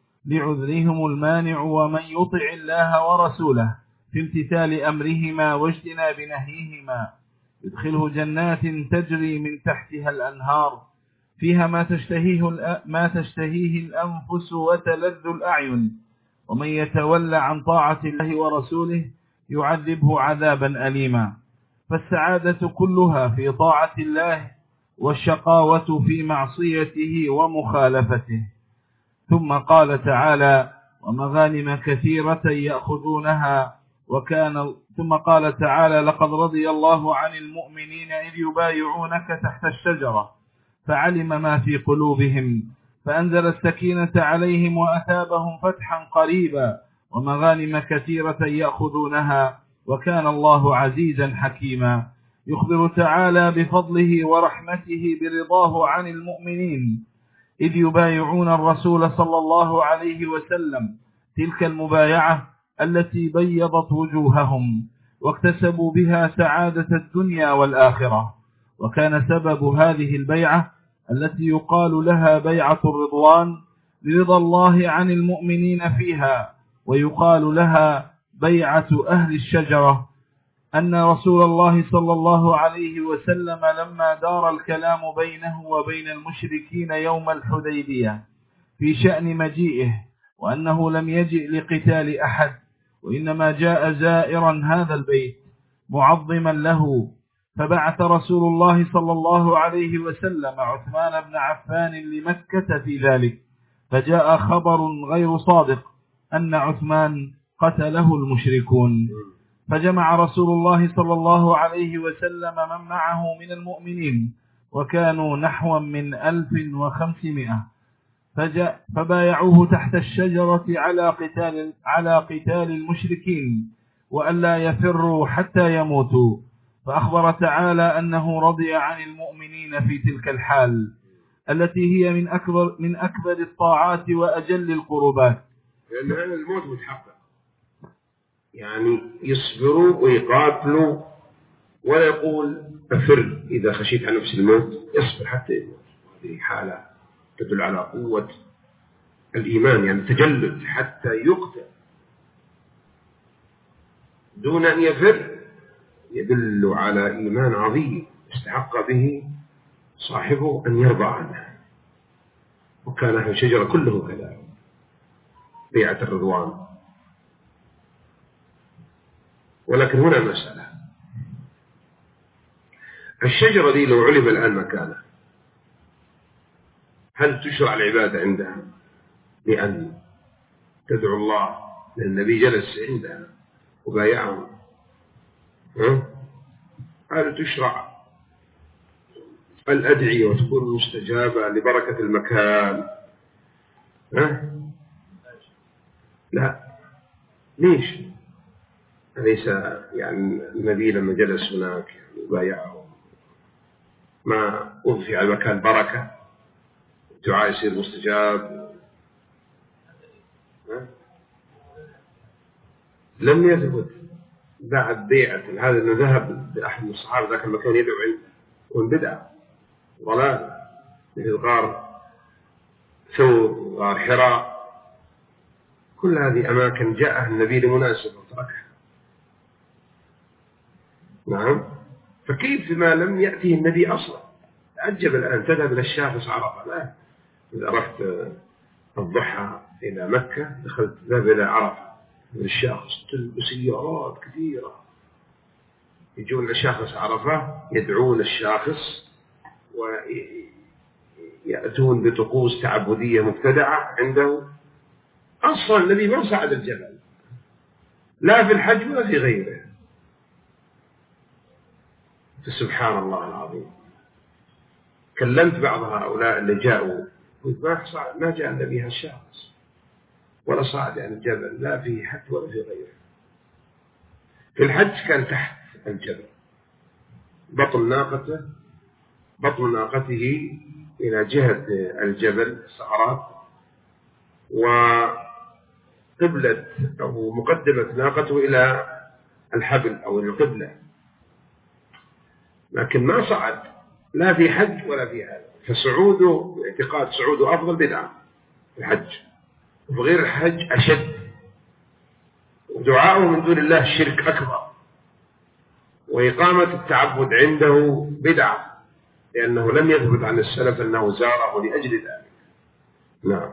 لعذرهم المانع ومن يطع الله ورسوله في امتثال أمرهما واجتناب نهيهما يدخله جنات تجري من تحتها الأنهار فيها ما تشتهيه ما تشتهيه الأنفس وتلذ الأعين، ومن يتولى عن طاعة الله ورسوله يعذبه عذابا أليما. فالسعادة كلها في طاعة الله والشقاوة في معصيته ومخالفته. ثم قال تعالى: ومغانم كثيرة يأخذونها وكان ثم قال تعالى: لقد رضي الله عن المؤمنين إذ يبايعونك تحت الشجرة فعلم ما في قلوبهم فأنزل السكينة عليهم وأثابهم فتحا قريبا ومغانم كثيرة يأخذونها وكان الله عزيزا حكيما. يخبر تعالى بفضله ورحمته برضاه عن المؤمنين إذ يبايعون الرسول صلى الله عليه وسلم، تلك المبايعة التي بيضت وجوههم واكتسبوا بها سعادة الدنيا والآخرة. وكان سبب هذه البيعة التي يقال لها بيعة الرضوان لرضا الله عن المؤمنين فيها، ويقال لها بيعة أهل الشجرة، أن رسول الله صلى الله عليه وسلم لما دار الكلام بينه وبين المشركين يوم الحديبية في شأن مجيئه، وأنه لم يجئ لقتال أحد وإنما جاء زائرا هذا البيت معظما له، فبعث رسول الله صلى الله عليه وسلم عثمان بن عفان لمكة في ذلك، فجاء خبر غير صادق أن عثمان قتله المشركون، فجمع رسول الله صلى الله عليه وسلم من معه من المؤمنين وكانوا نحو من ألف وخمسمائة، فجاء فبايعوه تحت الشجرة على قتال على قتال المشركين وألا يفروا حتى يموتوا. فأخبر تعالى أنه رضي عن المؤمنين في تلك الحال التي هي من أكبر من أكبر الطاعات وأجل القربات، لأن هذا الموت متحقق، يعني يصبروا ويقاتلوا ولا يقول أفر إذا خشيت عن نفس الموت، يصبر حتى يموت. هذه حالة تدل على قوة الإيمان، يعني تجلد حتى يقتل دون أن يفر، يدل على إيمان عظيم استحق به صاحبه أن يرضى عنه. وكان أهل الشجرة كله كذلك، بيعة الرضوان. ولكن هنا مسألة، الشجرة دي لو علم الآن مكانها هل تشرع العبادة عندها بأن تدعو الله؟ لأن النبي جلس عندها وبايعهم، هل تشرع الأدعية وتكون مستجابة لبركة المكان؟ ها؟ لا، ليش؟ أليس يعني النبي لما جلس هناك بايعه ما أضفي على المكان بركة، الدعاء يصير مستجاب؟ لم يثبت بعد بيعة هذا أنه ذهب بأحد الصحابة ذاك المكان يدعو عنده، والبدعة ضلال مثل غار ثور، غار حراء، كل هذه أماكن جاء النبي لمناسبة وتركها. نعم، فكيف ما لم يأتيه النبي أصلا؟ تعجب الآن تذهب إلى الشاخص عرفة. لا، إذا رحت الضحى إلى مكة دخلت ذهب إلى عرفة الشاخص تلبس سيارات كثيرة، يجون لشاخص عرفة يدعون الشاخص ويأتون بطقوس تعبدية مبتدعة عنده. أصلا النبي ما صعد الجبل لا في الحج ولا في غيره. فسبحان الله العظيم، كلمت بعض هؤلاء اللي جاءوا قلت ما ما جاء النبي هالشاخص ولا صعد عن الجبل لا في حج ولا في غيره. في الحج كان تحت الجبل، بطن ناقته بطن ناقته إلى جهة الجبل الصحراء، وقبلة أو مقدمة ناقته إلى الحبل أو القبلة، لكن ما صعد لا في حج ولا في هذا. فصعوده اعتقاد صعوده أفضل بدعة في الحج، وفي غير الحج أشد، ودعاؤه من دون الله شرك أكبر، وإقامة التعبد عنده بدعة، لأنه لم يثبت عن السلف أنه زاره لأجل ذلك. نعم.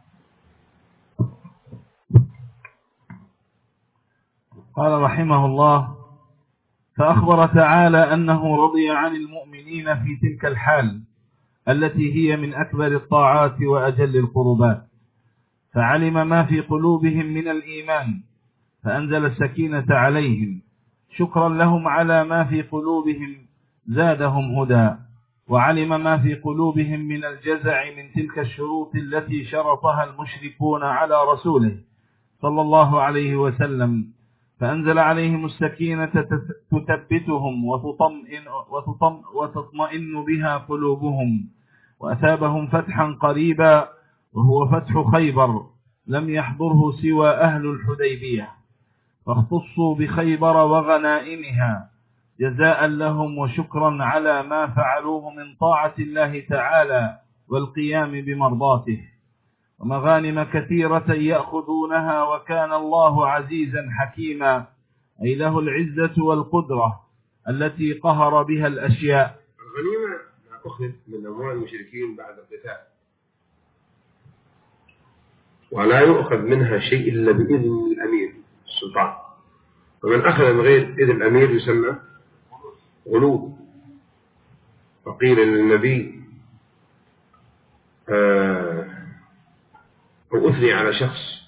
قال رحمه الله: فأخبر تعالى أنه رضي عن المؤمنين في تلك الحال التي هي من أكبر الطاعات وأجل القربات، فعلم ما في قلوبهم من الإيمان فأنزل السكينة عليهم شكرا لهم على ما في قلوبهم زادهم هدى، وعلم ما في قلوبهم من الجزع من تلك الشروط التي شرطها المشركون على رسوله صلى الله عليه وسلم، فأنزل عليهم السكينة تثبتهم وتطمئن, وتطمئن, وتطمئن بها قلوبهم، وأثابهم فتحا قريبا وهو فتح خيبر لم يحضره سوى أهل الحديبية، فاختصوا بخيبر وغنائمها جزاء لهم وشكرا على ما فعلوه من طاعة الله تعالى والقيام بمرضاته، ومغانم كثيرة يأخذونها، وكان الله عزيزا حكيما، أي له العزة والقدرة التي قهر بها الأشياء. الغنيمة ما أخذ من أموال المشركين بعد القتال، ولا يؤخذ منها شيء إلا بإذن الأمير السلطان، ومن أخذ من غير إذن الأمير يسمى غلول. فقيل للنبي آه أو أثني على شخص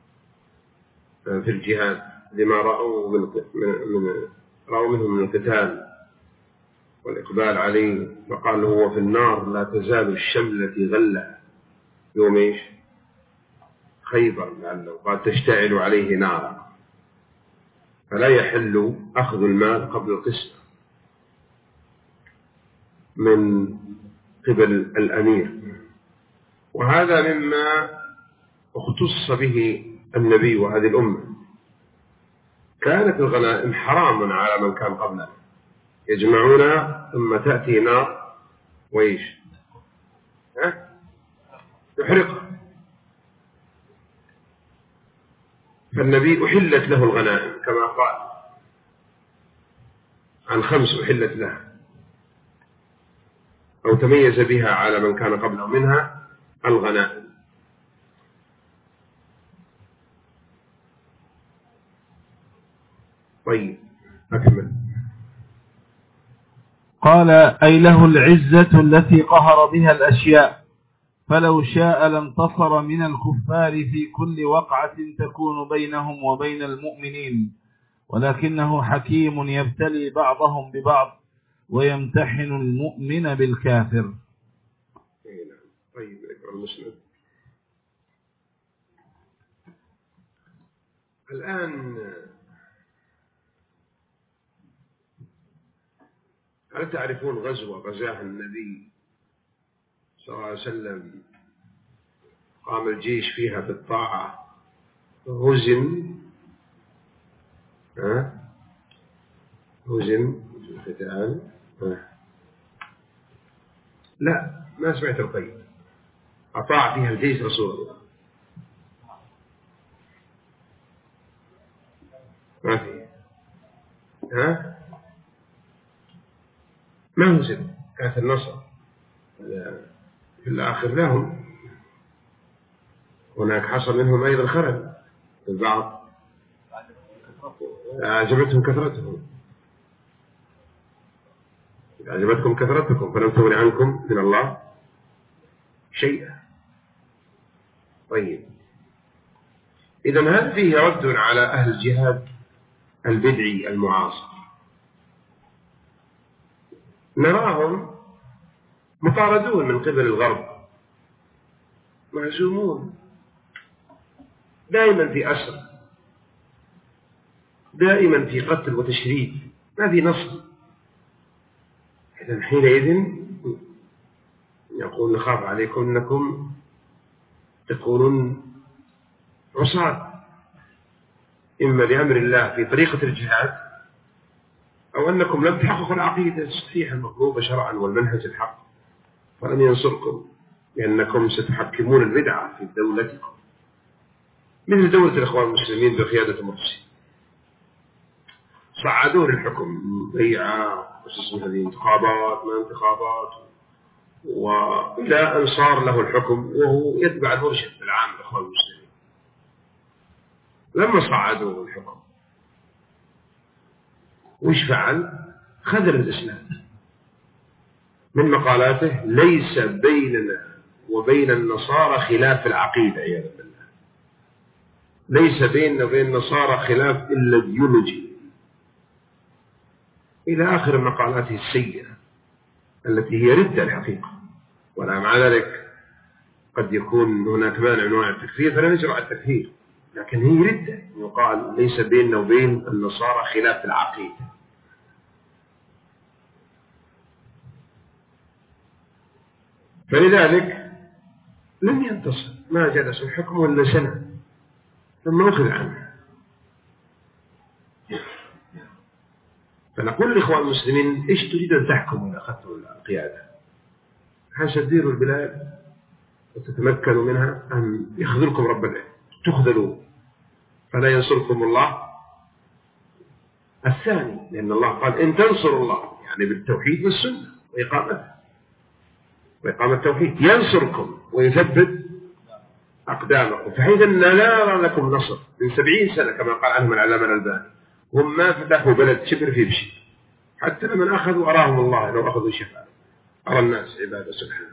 في الجهاد لما رأوا من من رأوا منه من القتال والإقبال عليه، فقال هو في النار لا تزال الشملة التي غلها يوم إيش خيبر، لعله قال تشتعل عليه نارا، فلا يحل أخذ المال قبل القسمة من قبل الأمير. وهذا مما اختص به النبي وهذه الأمة. كانت الغنائم حراما على من كان قبلنا، يجمعونها ثم تأتي نار وإيش ها تحرقها. فالنبي أحلت له الغنائم كما قال عن خمس أحلت له أو تميز بها على من كان قبله، منها الغنائم. طيب أكمل. قال: أي له العزة التي قهر بها الأشياء، فلو شاء لانتصر من الكفار في كل وقعة تكون بينهم وبين المؤمنين، ولكنه حكيم يبتلي بعضهم ببعض ويمتحن المؤمن بالكافر. طيب اقرأ المسند. الآن هل تعرفون غزوة غزاها النبي صلى الله عليه وسلم قام الجيش فيها بالطاعة هزم ها هزم في القتال؟ لا، ما سمعت القيد. أطاع فيها الجيش رسول الله، ما في ها ما هزم، كانت النصر في الآخر لهم. هناك حصل منهم أيضا خلل، البعض أعجبتهم كثرتهم، أعجبتكم كثرتكم فلم تغن عنكم من الله شيئا. طيب، إذن هذا فيه رد على أهل الجهاد البدعي المعاصر. نراهم مطاردون من قبل الغرب، معزومون دائما في أسر، دائما في قتل وتشريد، ما في نصر. إذن حينئذ يقول نخاف عليكم أنكم تكونون عصاة إما لأمر الله في طريقة الجهاد، أو أنكم لم تحققوا العقيدة الصحيحة المطلوبة شرعا والمنهج الحق، فلن ينصركم لأنكم ستحكمون البدعة في دولتكم، مثل دولة الإخوان المسلمين بقيادة مرسي. صعدوه للحكم بيعة واسمها هذه انتخابات ما انتخابات، وإلى أن صار له الحكم وهو يتبع المرشد العام للإخوان المسلمين. لما صعدوه الحكم وش فعل؟ خذل الإسلام. من مقالاته ليس بيننا وبين النصارى خلاف العقيدة عياذا بالله، ليس بيننا وبين النصارى خلاف إلا الديولوجي، إلى آخر مقالاته السيئة التي هي ردة الحقيقة. ولا مع ذلك قد يكون هناك مانع من أنواع التكفير فلا نجرؤ التكفير، لكن هي ردة. يقال ليس بيننا وبين النصارى خلاف العقيدة. فلذلك لم ينتصر، ما جلس الحكم ولا سنة ثم أخذ عنه. فنقول للإخوان المسلمين إيش تريد أن تحكموا إذا أخذتوا القيادة؟ هل تديروا البلاد وتتمكنوا منها أم يخذلكم رب العالمين تخذلوا فلا ينصركم الله؟ الثاني، لأن الله قال إن تنصروا الله يعني بالتوحيد والسنة وإقامتها وإقامة التوحيد ينصركم ويثبت أقدامكم. فحيث أن لا نرى لكم نصر من سبعين سنة كما قال عنهم العلامة الألباني، هم ما فتحوا بلد شبر في بشي، حتى لمن أخذوا أراهم الله لو أخذوا شفاء، أرى الناس عبادة سبحانه.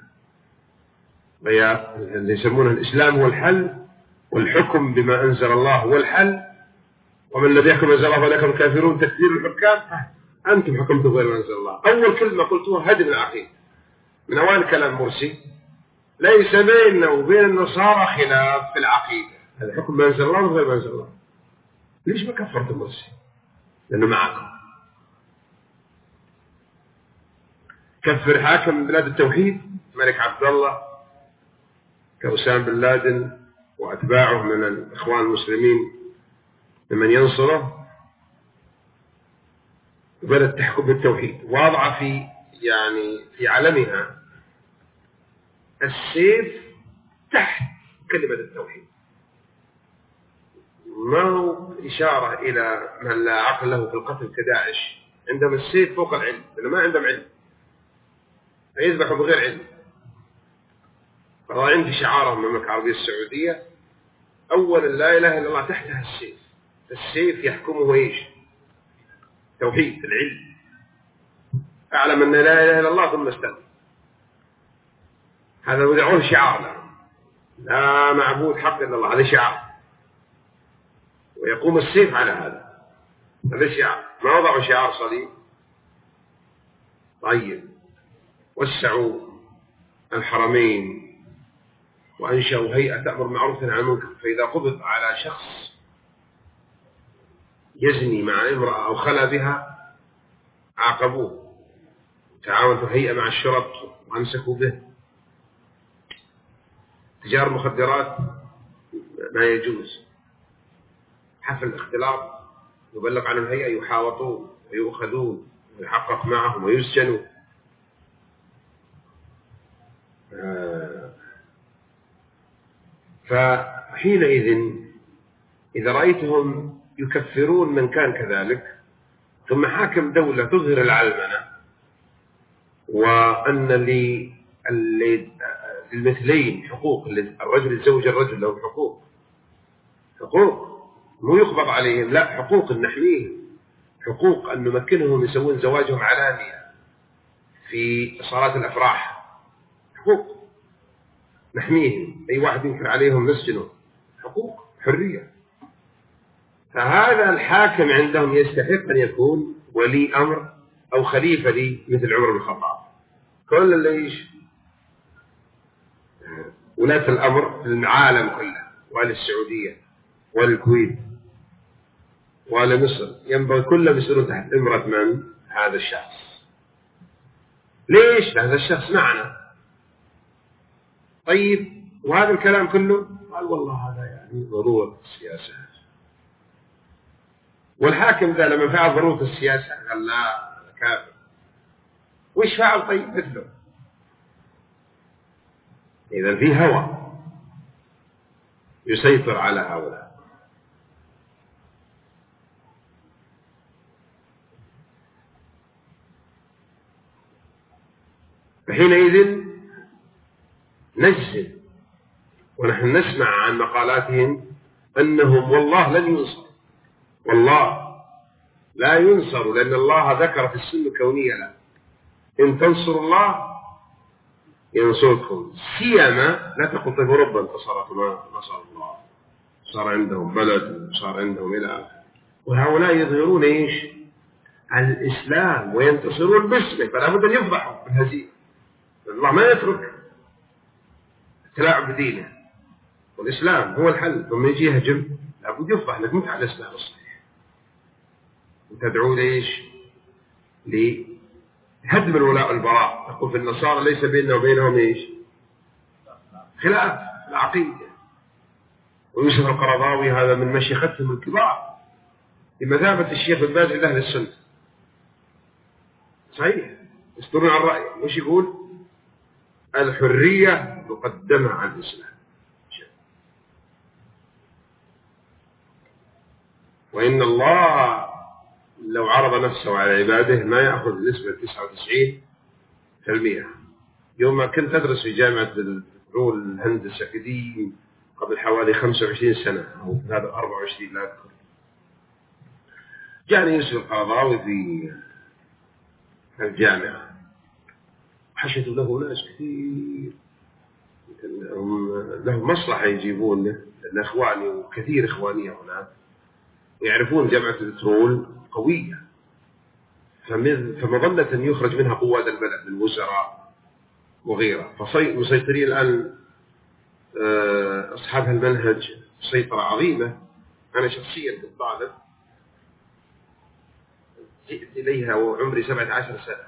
اللي يسمونه الإسلام هو الحل، والحكم بما أنزل الله هو الحل، ومن الذي يحكم أنزل الله فليكن الكافرون. تكفير الحكام، أنتم حكمتم غير ما أنزل الله. أول كلمة قلتوها هدم العقيدة من أوان كلام مرسي، ليس بيننا وبين النصارى خلاف في العقيدة، هذا حكم ما أنزل الله وغير ما أنزل الله. ليش ما كفرتم مرسي؟ لأنه معكم. كفر حاكم من بلاد التوحيد ملك عبد الله كأسامة بن لادن وأتباعه من الإخوان المسلمين لمن ينصره، وبدأت تحكم بالتوحيد، واضعة في يعني في علمها السيف تحت كلمة التوحيد. ما هو إشارة إلى من لا عقل له في القتل كداعش، عندهم السيف فوق العلم، لأنه ما عندهم علم فيذبحوا بغير علم. فضاعين في شعارهم من المملكة العربية السعودية أولا لا إله إلا الله تحتها السيف، السيف يحكمه إيش؟ توحيد العلم، أعلم أن لا إله إلا الله ثم استغفر. هذا يدعون شعار لهم، لا معبود حق إلا الله، هذا شعار، ويقوم السيف على هذا، هذا شعار. ما وضعوا شعار صليب. طيب، وسعوا الحرمين وأنشأوا هيئة تأمر معروف عن المنكر، فإذا قبض على شخص يزني مع امرأة أو خلى بها عاقبوه، تعاونت الهيئة مع الشرطة وأمسكوا به. تجار المخدرات ما يجوز، حفل الاختلاط يبلغ عن الهيئة يحاوطون ويؤخذون ويحقق معهم ويسجنوا. آه فحينئذ إذا رأيتهم يكفرون من كان كذلك، ثم حاكم دولة تظهر العلمنة وأن للمثلين حقوق، الرجل الزوج الرجل له حقوق، حقوق مو يقبض عليهم، لا، حقوق نحميهم، حقوق أن نمكنهم يسوون زواجهم علانية في صالات الأفراح، حقوق نحميهم، أي واحد ينكر عليهم نسجنه، حقوق حرية. فهذا الحاكم عندهم يستحق أن يكون ولي أمر أو خليفة لي مثل عمر بن الخطاب. كل اللي إيش ولاة الأمر في العالم كله، وللسعودية وللكويت ولمصر ينبغي كلهم يصيرون تحت إمرة من؟ هذا الشخص. ليش؟ هذا الشخص معنا. طيب وهذا الكلام كله قال والله هذا يعني ضرورة السياسة، والحاكم ذا لما فعل ضرورة السياسة قال لا كافر. وش فعل؟ طيب مثله. إذا في هوى يسيطر على هؤلاء. فحينئذ نجزم ونحن نسمع عن مقالاتهم أنهم والله لن ينصر، والله لا ينصر، لأن الله ذكر في السنة الكونية له إن تنصروا الله ينصركم. سيما لا تقل طيب ربما انتصرت ما نصر الله، صار عندهم بلد وصار عندهم إلى آخره، وهؤلاء يظهرون إيش؟ على الإسلام وينتصرون باسمه، فلا بد أن يفضحوا بالهزيمة. الله ما يترك تلاعب بدينه، والإسلام هو الحل. ثم يجي يهجم لابد يفضح لك متى على الإسلام الصحيح، وتدعو ليش؟ لهدم الولاء والبراء. تقول في النصارى ليس بيننا وبينهم ايش؟ خلاف العقيدة. ويوسف القرضاوي هذا من مشيختهم الكبار بمثابة الشيخ ابن باز لأهل السنة، صحيح، يصدرون عن رأيه. وش يقول؟ الحرية مقدمة عن الإسلام، وإن الله لو عرض نفسه على عباده ما يأخذ نسبة تسعة وتسعين بالمئة. يوم كنت أدرس في جامعة البترول الهندسة قديم قبل حوالي خمسة وعشرين سنة أو هذا أربعة وعشرين لا أذكر، جاءني يوسف القرضاوي في الجامعة، حشدوا له ناس كثير لهم مصلحة يجيبون له، لأن إخواني وكثير إخواني هناك يعرفون جامعة البترول قوية، فمظلة أن يخرج منها قواد البلد من وزراء وغيره، فمسيطرين الآن أصحاب المنهج سيطرة عظيمة. أنا شخصيا كنت طالب جئت إليها وعمري سبعة عشر سنة،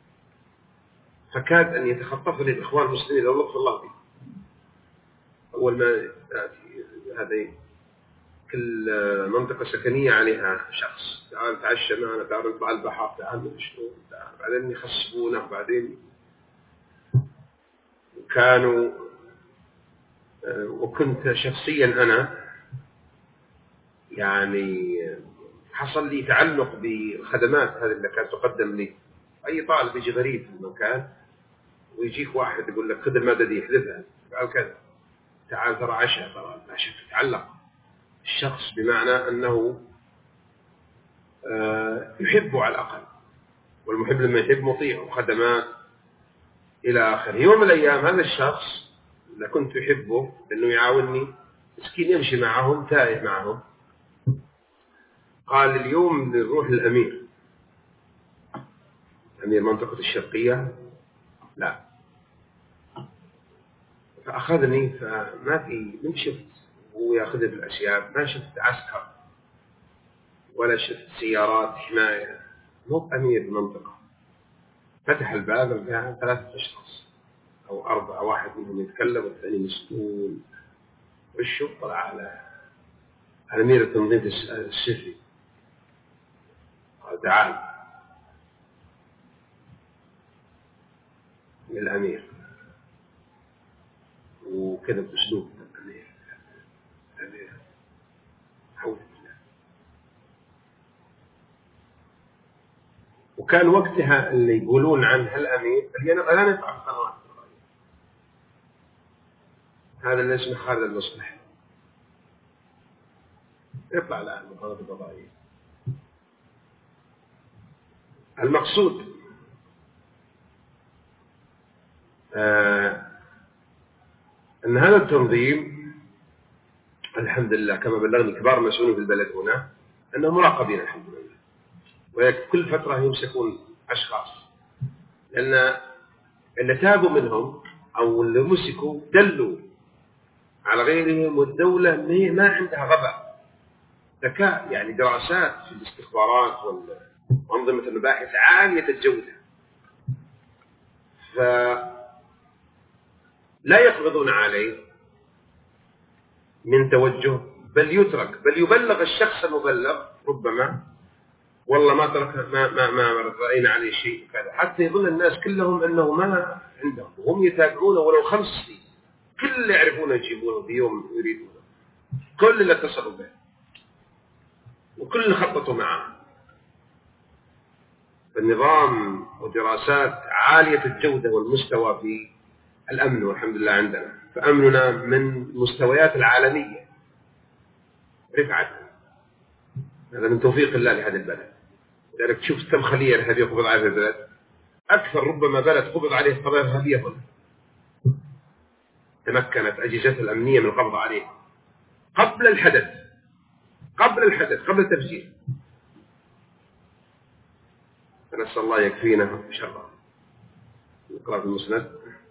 فكاد أن يتخطفني الإخوان المسلمين لو لطف الله بي. أول ما تأتي هذه كل منطقة سكنية عليها شخص، تعال تعشى معنا، تعال نطلع البحر، تعال نشتغل، بعدين يخصبونه، بعدين كانوا. وكنت شخصيا أنا يعني حصل لي تعلق بالخدمات هذه اللي كانت تقدم لي. أي طالب يجي غريب في المكان ويجيك واحد يقول لك خذ المادة دي احذفها، تعال كذا، تعال ترى عشاء، ترى العشاء، تتعلق الشخص بمعنى أنه يحبه على الأقل، والمحب لما يحب مطيع، وخدمات إلى آخره. يوم من الأيام هذا الشخص اللي كنت يحبه لأنه يعاونني مسكين يمشي معهم تائه معهم، قال اليوم نروح للأمير، أمير منطقة الشرقية، لا. فأخذني، فما في من شفت هو يأخذ بالأشياء، ما شفت عسكر ولا شفت سيارات حماية، مو أمير المنطقة. فتح الباب لقى ثلاثة أشخاص أو أربعة، واحد منهم يتكلم والثاني مسؤول. وشو طلع على على أمير التنظيم السفلي، قال تعال للأمير، وكذا بأسلوب الأمير الأمير حول الله. وكان وقتها اللي يقولون عن هالأمير اللي أنا لا نفع القنوات الفضائية، هذا اللي اسمه خالد المصلح، يطلع الآن القنوات الفضائية. المقصود آه أن هذا التنظيم الحمد لله كما بلغني كبار مسؤولين في البلد هنا أنهم مراقبين الحمد لله، وكل فترة يمسكون أشخاص، لأن اللي تابوا منهم أو اللي مسكوا دلوا على غيرهم، والدولة ما عندها غباء، ذكاء، يعني دراسات في الاستخبارات وأنظمة المباحث عالية الجودة، فلا يقبضون عليه من توجه، بل يترك، بل يبلغ الشخص المبلغ ربما والله ما ترك ما ما ما رأينا عليه شيء كذا، حتى يظن الناس كلهم أنه ما عندهم، وهم يتابعونه ولو خمس سنين، كل اللي يعرفونه يجيبونه في يوم يريدونه، كل اللي اتصلوا به وكل اللي خططوا معه. فالنظام ودراسات عالية الجودة والمستوى في الأمن والحمد لله عندنا، فأمننا من مستويات العالمية رفعت، هذا من توفيق الله لهذا البلد. لذلك تشوف كم خلية إرهابية قبض عليها البلد، أكثر ربما بلد قبض عليه قضايا إرهابية هنا، تمكنت أجهزة الأمنية من القبض عليه قبل الحدث، قبل الحدث قبل التفجير. فنسأل الله يكفينا شره. نقرأ في المسند.